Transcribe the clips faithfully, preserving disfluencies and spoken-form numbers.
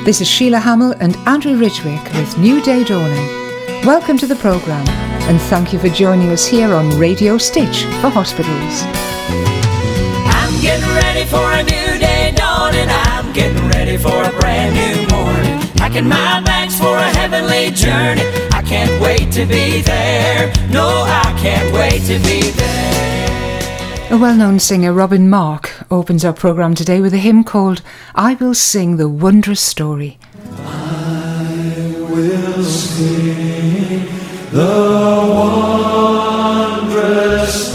This is Sheila Hamill and Andrew Ridgwick with New Day Dawning. Welcome to the programme and thank you for joining us here on Radio Stitch for Hospitals. I'm getting ready for a new day dawning. I'm getting ready for a brand new morning. Packing my bags for a heavenly journey. I can't wait to be there. No, I can't wait to be there. A well-known singer, Robin Mark, opens our programme today with a hymn called I Will Sing the Wondrous Story. I will sing the wondrous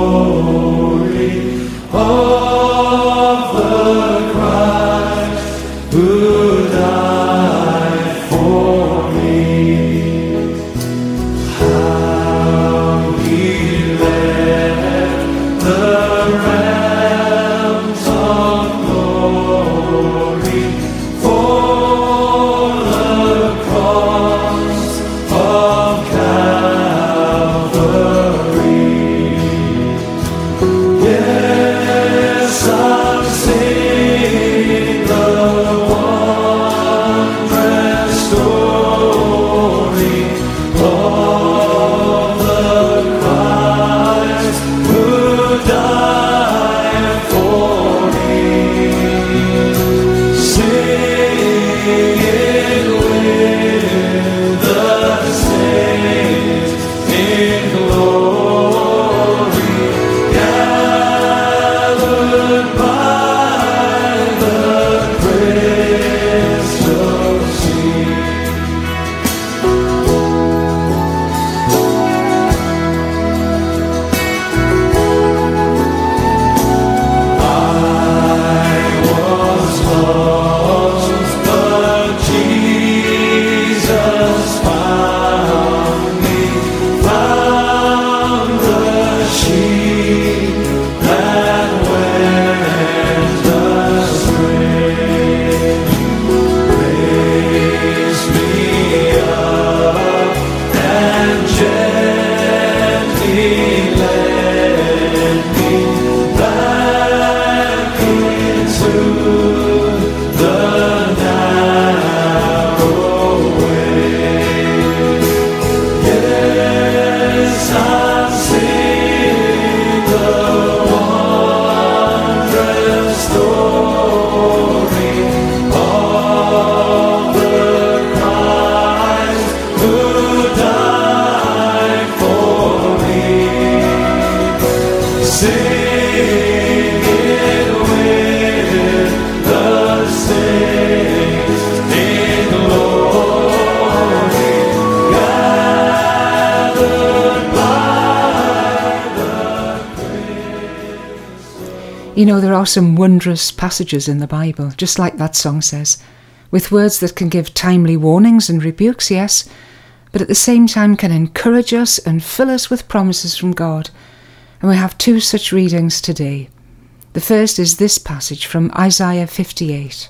story of the Christ who died for me. How he left the realms of glory for the cross of Calvary. Yes, I'm singing the wondrous story of the Christ who died for me. Sing it with the saints in glory, gathered by the crystal sea. Lost, but Jesus found me, found the sheep that went astray, raised me up and gently led me back into the narrow way. Yes, I'm singing the wondrous story of the Christ who died for me. Sing it with the saints in glory, gathered by the You know, there are some wondrous passages in the Bible, just like that song says, with words that can give timely warnings and rebukes, yes, but at the same time can encourage us and fill us with promises from God. And we have two such readings today. The first is this passage from Isaiah fifty-eight.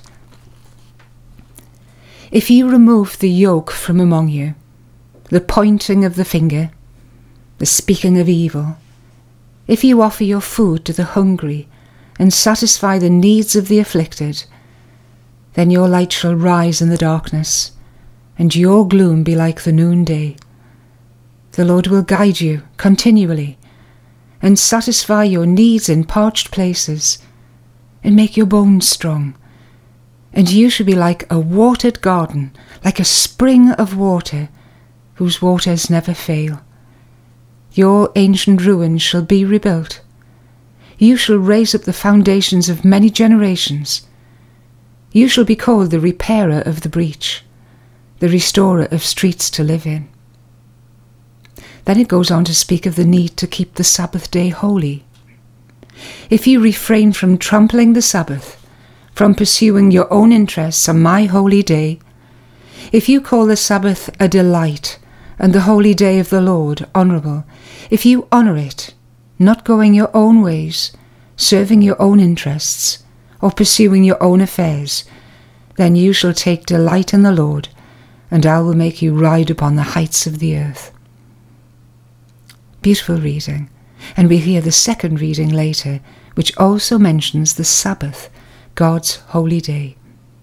If you remove the yoke from among you, the pointing of the finger, the speaking of evil, if you offer your food to the hungry and satisfy the needs of the afflicted, then your light shall rise in the darkness, and your gloom be like the noonday. The Lord will guide you continually, and satisfy your needs in parched places, and make your bones strong. And you shall be like a watered garden, like a spring of water, whose waters never fail. Your ancient ruins shall be rebuilt. You shall raise up the foundations of many generations. You shall be called the repairer of the breach, the restorer of streets to live in. Then it goes on to speak of the need to keep the Sabbath day holy. If you refrain from trampling the Sabbath, from pursuing your own interests on my holy day, if you call the Sabbath a delight and the holy day of the Lord honourable, if you honour it, not going your own ways, serving your own interests, or pursuing your own affairs, then you shall take delight in the Lord, and I will make you ride upon the heights of the earth. Beautiful reading. And we hear the second reading later, which also mentions the Sabbath, God's holy day.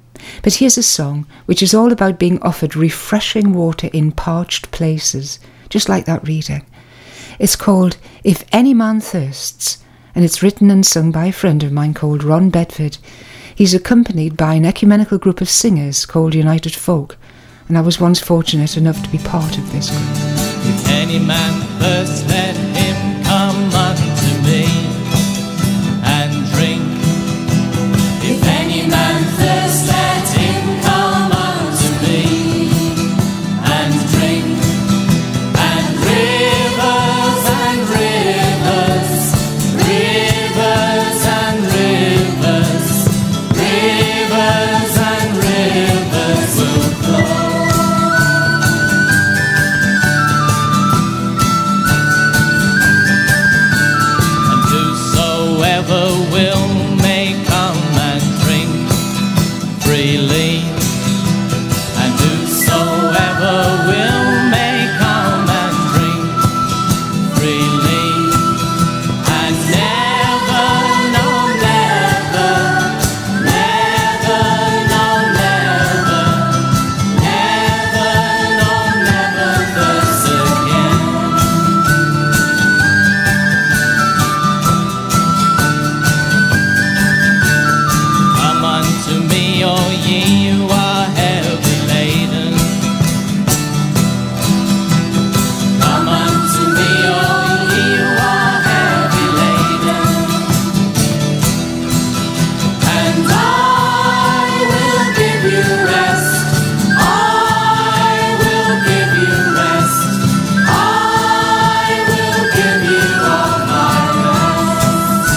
But here's a song which is all about being offered refreshing water in parched places, just like that reading. It's called If Any Man Thirsts, and it's written and sung by a friend of mine called Ron Bedford. He's accompanied by an ecumenical group of singers called United Folk, and I was once fortunate enough to be part of this group. If any man thirst, let him come unto me and drink. If any man thirst, let him come unto me and drink. And rivers and rivers, rivers and rivers, rivers and rivers will flow. Whoever will may come and drink freely, and whosoever will may come and drink freely, and never, no, never, never, no, never, never, no, never thirst again. To me, all ye who are heavy laden, come unto me, all ye who are heavy laden, and I will give you rest. I will give you rest. I will give you all my rest.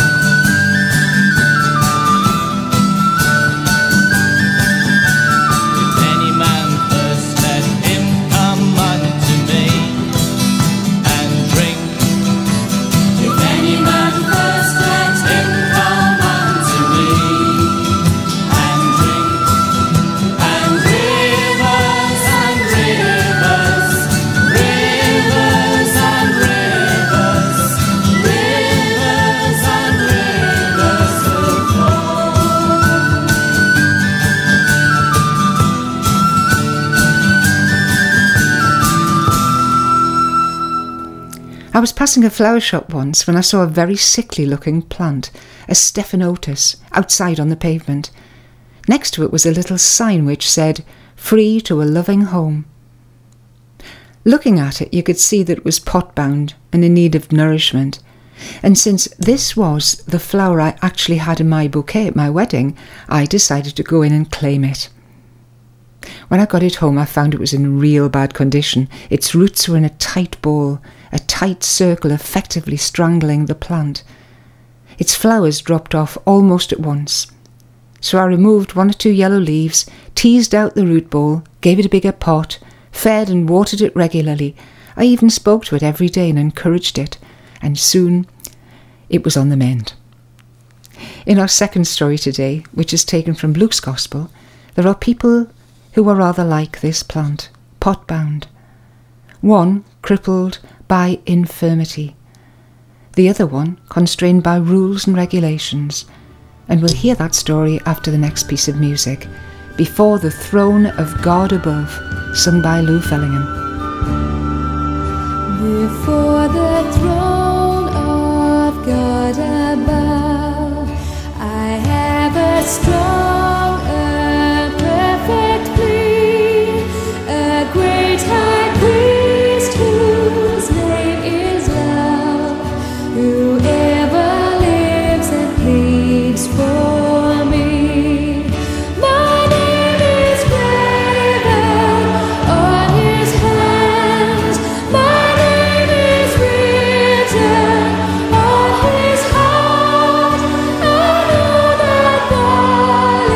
I was passing a flower shop once when I saw a very sickly looking plant, a Stephanotis, outside on the pavement. Next to it was a little sign which said, "Free to a loving home." Looking at it, you could see that it was pot-bound and in need of nourishment. And since this was the flower I actually had in my bouquet at my wedding, I decided to go in and claim it. When I got it home, I found it was in real bad condition. Its roots were in a tight ball, a tight circle effectively strangling the plant. Its flowers dropped off almost at once. So I removed one or two yellow leaves, teased out the root ball, gave it a bigger pot, fed and watered it regularly. I even spoke to it every day and encouraged it, and soon it was on the mend. In our second story today, which is taken from Luke's Gospel, there are people who are rather like this plant, pot-bound. One crippled by infirmity, the other one constrained by rules and regulations. And we'll hear that story after the next piece of music, Before the Throne of God Above, sung by Lou Fellingham. Before the throne of God above, I have a strong, a perfect plea, a great high priest whose name is love, who ever lives and pleads for me. My name is graven on his hands, my name is written on his heart. I know that God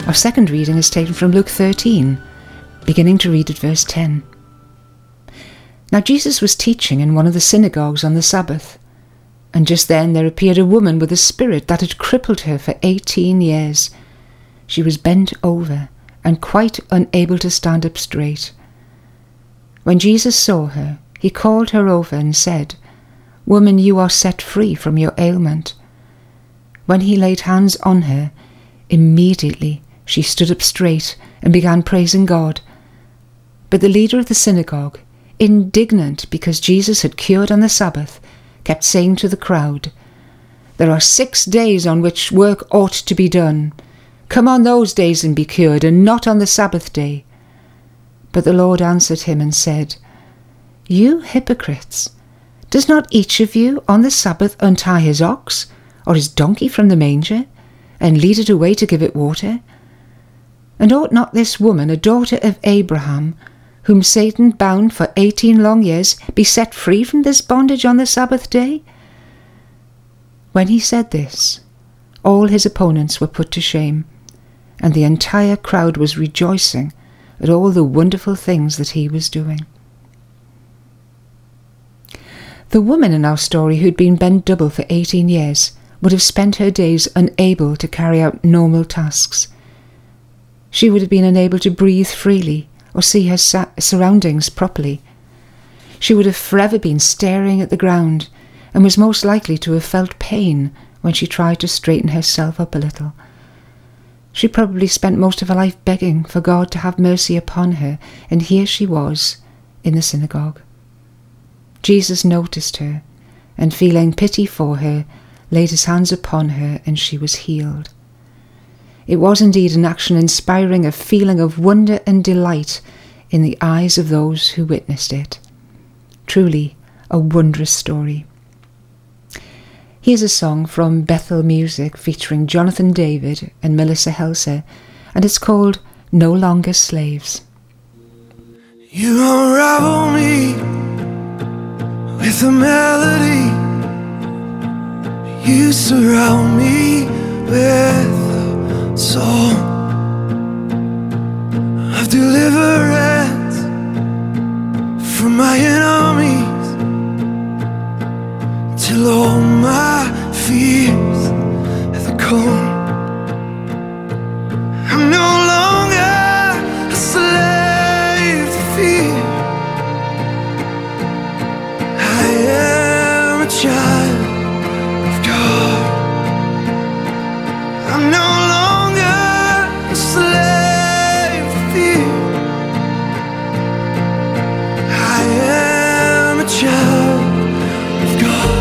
Our second reading is taken from Luke thirteen, beginning to read at verse ten. Now Jesus was teaching in one of the synagogues on the Sabbath, and just then there appeared a woman with a spirit that had crippled her for eighteen years. She was bent over and quite unable to stand up straight. When Jesus saw her, he called her over and said, "Woman, you are set free from your ailment." When he laid hands on her, immediately she stood up straight and began praising God. But the leader of the synagogue, indignant because Jesus had cured on the Sabbath, kept saying to the crowd, "There are six days on which work ought to be done. Come on those days and be cured, and not on the Sabbath day." But the Lord answered him and said, "You hypocrites, does not each of you on the Sabbath untie his ox or his donkey from the manger, and lead it away to give it water? And ought not this woman, a daughter of Abraham, whom Satan bound for eighteen long years, be set free from this bondage on the Sabbath day?" When he said this, all his opponents were put to shame, and the entire crowd was rejoicing at all the wonderful things that he was doing. The woman in our story who'd been bent double for eighteen years would have spent her days unable to carry out normal tasks. She would have been unable to breathe freely or see her sa- surroundings properly. She would have forever been staring at the ground and was most likely to have felt pain when she tried to straighten herself up a little. She probably spent most of her life begging for God to have mercy upon her, and here she was in the synagogue. Jesus noticed her, and feeling pity for her, laid his hands upon her, and she was healed. It was indeed an action inspiring a feeling of wonder and delight in the eyes of those who witnessed it. Truly a wondrous story. Here's a song from Bethel Music featuring Jonathan David and Melissa Helser, and it's called "No Longer Slaves." You unravel me with a melody. You surround me with a song of deliverance from my enemies, till all my fears are gone. I'm no longer a slave to fear. I am a child of God. I'm no longer a slave to fear. I am a child of God.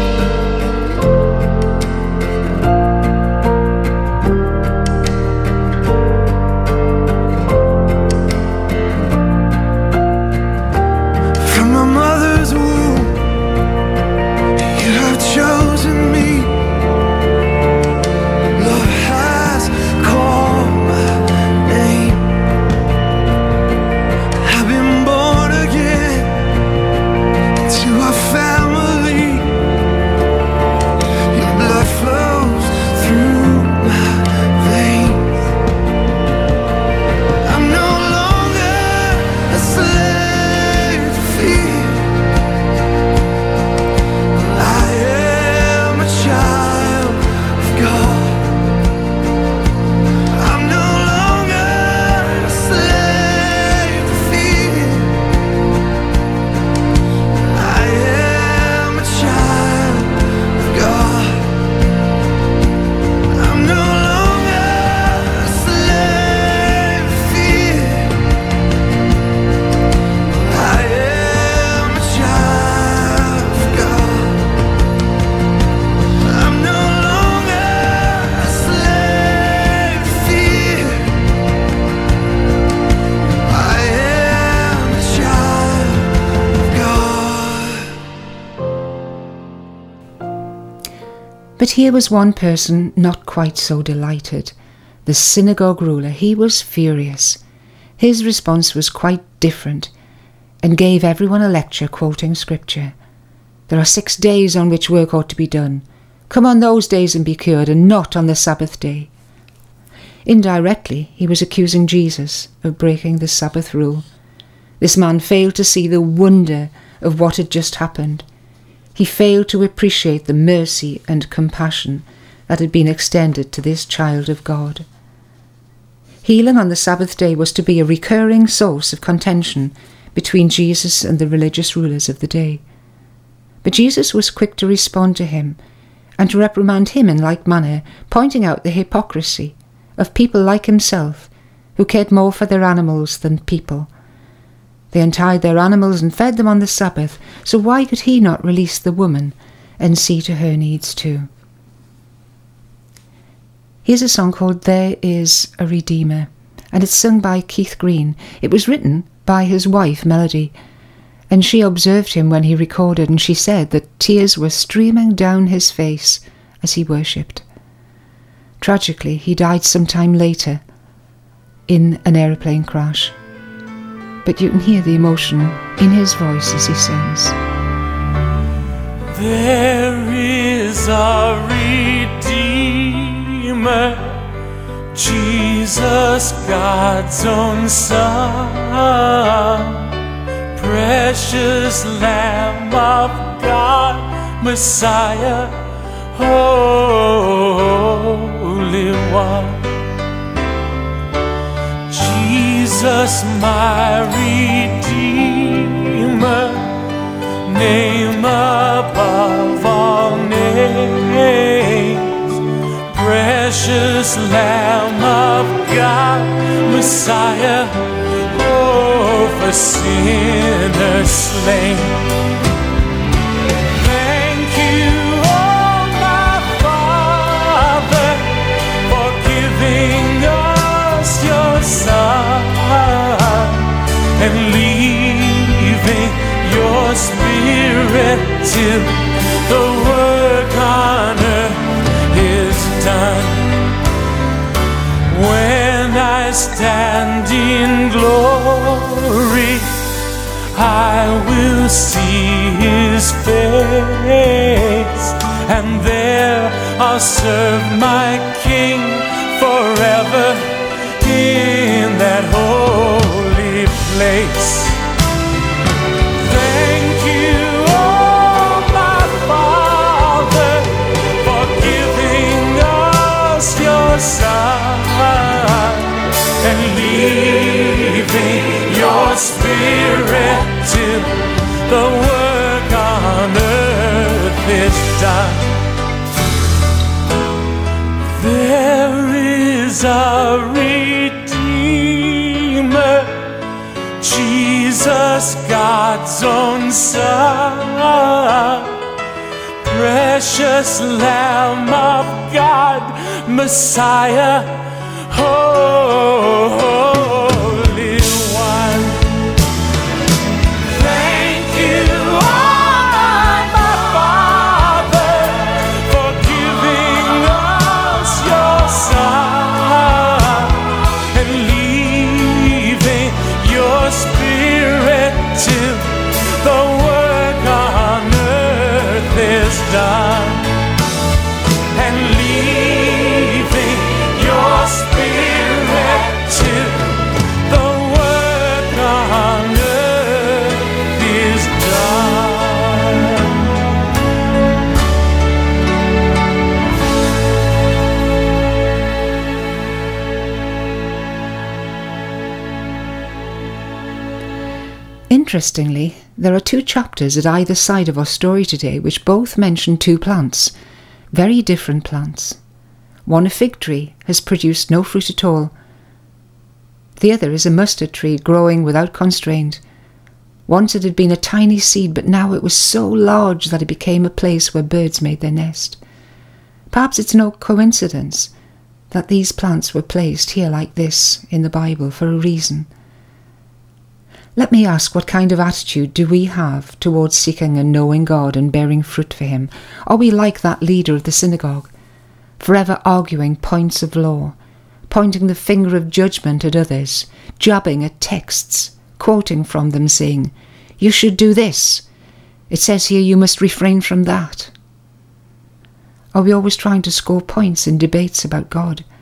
From my mother's womb, you have chosen me. Love has called my name. I've been born again into a family. Your blood flows through my veins. I'm no longer a slave to fear. I am a child of God. I'm no longer a slave to fear. I am a child of God. I'm no longer a slave to fear. I am a child of God. I'm no longer a slave to fear. I am a child of God. But here was one person not quite so delighted. The synagogue ruler, he was furious. His response was quite different, and gave everyone a lecture quoting scripture. There are six days on which work ought to be done. Come on those days and be cured, and not on the Sabbath day. Indirectly, he was accusing Jesus of breaking the Sabbath rule. This man failed to see the wonder of what had just happened. He failed to appreciate the mercy and compassion that had been extended to this child of God. Healing on the Sabbath day was to be a recurring source of contention between Jesus and the religious rulers of the day. But Jesus was quick to respond to him and to reprimand him in like manner, pointing out the hypocrisy of people like himself who cared more for their animals than people. They untied their animals and fed them on the Sabbath, so why could he not release the woman and see to her needs too? Here's a song called There Is a Redeemer, and it's sung by Keith Green. It was written by his wife, Melody, and she observed him when he recorded, and she said that tears were streaming down his face as he worshipped. Tragically, he died sometime later in an aeroplane crash. But you can hear the emotion in his voice as he sings. There is a Redeemer, Jesus, God's own Son, precious Lamb of God, Messiah, Holy One. Jesus, my Redeemer, name above all names, precious Lamb of God, Messiah, oh, for sinners slain. Thank you, oh my Father, for giving us your Son and leaving your Spirit till the work on earth is done. When I stand in glory, I will see his face, and there I'll serve my King forever in that holy place. Thank you, oh my Father, for giving us your Son and leaving your Spirit till the work on earth is done. There is a Redeemer, Jesus, God's own Son, precious Lamb of God, Messiah, Holy One. Thank you, oh my Father, for giving us your Son and leaving your Spirit till the work on earth is done, and leaving your Spirit till the work on earth is done. Interestingly, there are two chapters at either side of our story today which both mention two plants, very different plants. One, a fig tree, has produced no fruit at all. The other is a mustard tree growing without constraint. Once it had been a tiny seed, but now it was so large that it became a place where birds made their nest. Perhaps it's no coincidence that these plants were placed here like this in the Bible for a reason. Let me ask, what kind of attitude do we have towards seeking and knowing God and bearing fruit for him? Are we like that leader of the synagogue, forever arguing points of law, pointing the finger of judgment at others, jabbing at texts, quoting from them, saying, "You should do this. It says here you must refrain from that"? Are we always trying to score points in debates about God,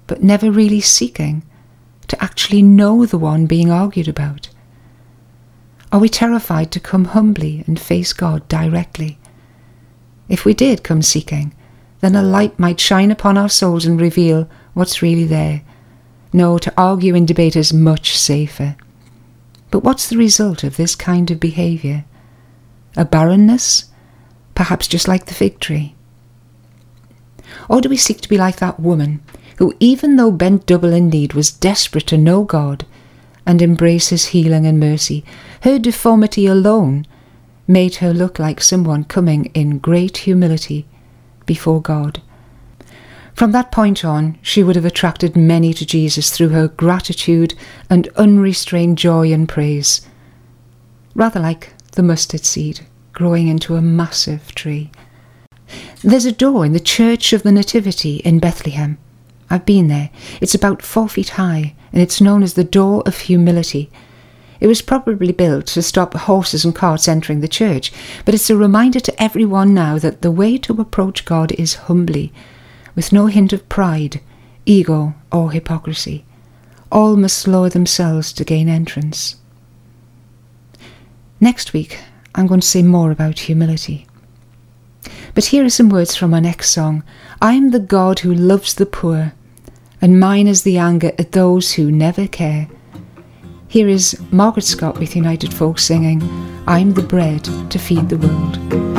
but never really seeking to actually know the one being argued about? Are we terrified to come humbly and face God directly? If we did come seeking, then a light might shine upon our souls and reveal what's really there. No, to argue and debate is much safer. But what's the result of this kind of behaviour? A barrenness? Perhaps just like the fig tree. Or do we seek to be like that woman who, even though bent double in need, was desperate to know God and embrace his healing and mercy? Her deformity alone made her look like someone coming in great humility before God. From that point on, she would have attracted many to Jesus through her gratitude and unrestrained joy and praise, rather like the mustard seed growing into a massive tree. There's a door in the Church of the Nativity in Bethlehem. I've been there. It's about four feet high, and it's known as the Door of Humility. It was probably built to stop horses and carts entering the church, but it's a reminder to everyone now that the way to approach God is humbly, with no hint of pride, ego, or hypocrisy. All must lower themselves to gain entrance. Next week, I'm going to say more about humility. But here are some words from our next song. I am the God who loves the poor, and mine is the anger at those who never care. Here is Margaret Scott with United Folk singing, I'm the bread to feed the world.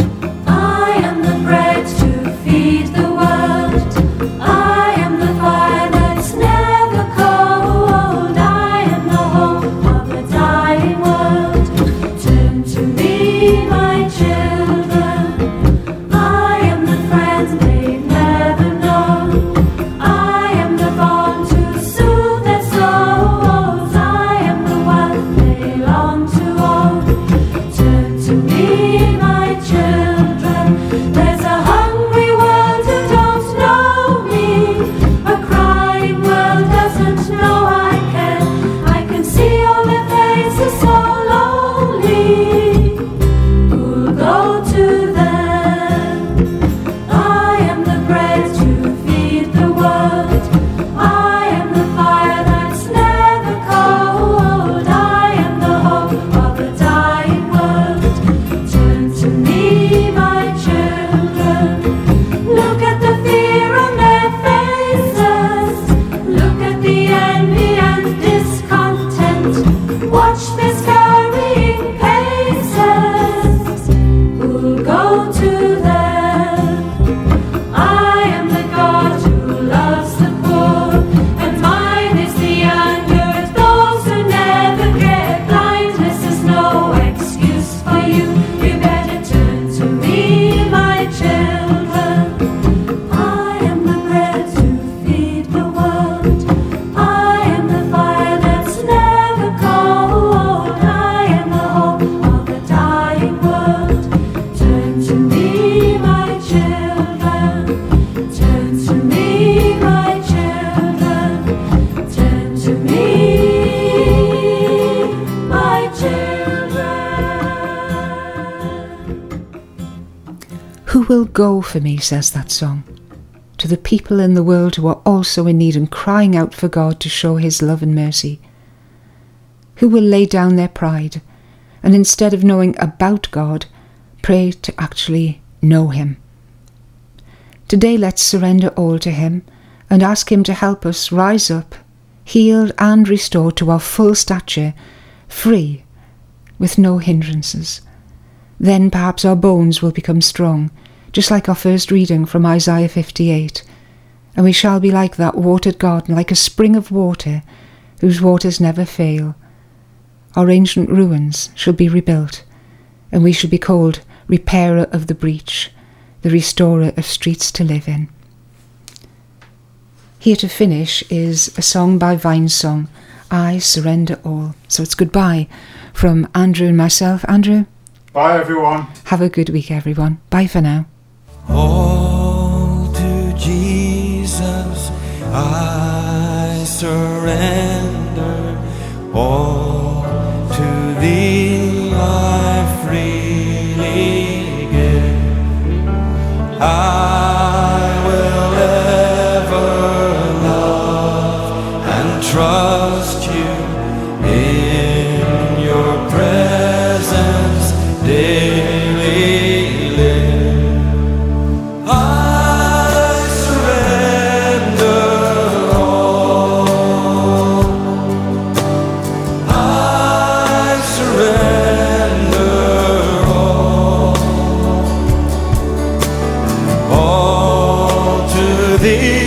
I am the bread to feed the world. I am the fire that's never cold. I am the hope of a dying world. Turn to me, my children. I am the friend they've never known. I am the balm to soothe their souls. I am the wealth they long to own. Turn to me, my children. There's a hungry world who don't know me. A crying world doesn't know I can. I can see all their faces so lonely. Who'll go to them? I am the bread to feed the world. I am the fire that's never cold. I am the hope of a dying world. Turn to me, my children. Look at the fear on their faces. Look at the envy and discontent. Watch their scurrying paces. Who'll go to them? I am the God who loves the poor, and mine is the anger at those who never care. Blindness is no excuse for you. You better turn to me, my children. I am the bread to feed the world. I am the fire that's never cold. I am the hope of a dying world. Turn to me, my children. Turn to me, my children. Turn to me, my children. Who will go for me, says that song, to the people in the world who are also in need and crying out for God to show his love and mercy? Who will lay down their pride and instead of knowing about God, pray to actually know him? Today let's surrender all to him and ask him to help us rise up, healed and restored to our full stature, free, with no hindrances. Then perhaps our bones will become strong, just like our first reading from Isaiah fifty-eight, and we shall be like that watered garden, like a spring of water, whose waters never fail. Our ancient ruins shall be rebuilt, and we shall be called repairer of the breach, the restorer of streets to live in. Here to finish is a song by Vinesong, I Surrender All. So it's goodbye from Andrew and myself. Andrew? Bye, everyone. Have a good week, everyone. Bye for now. All to Jesus I surrender, all to thee I freely give. I will ever love worthy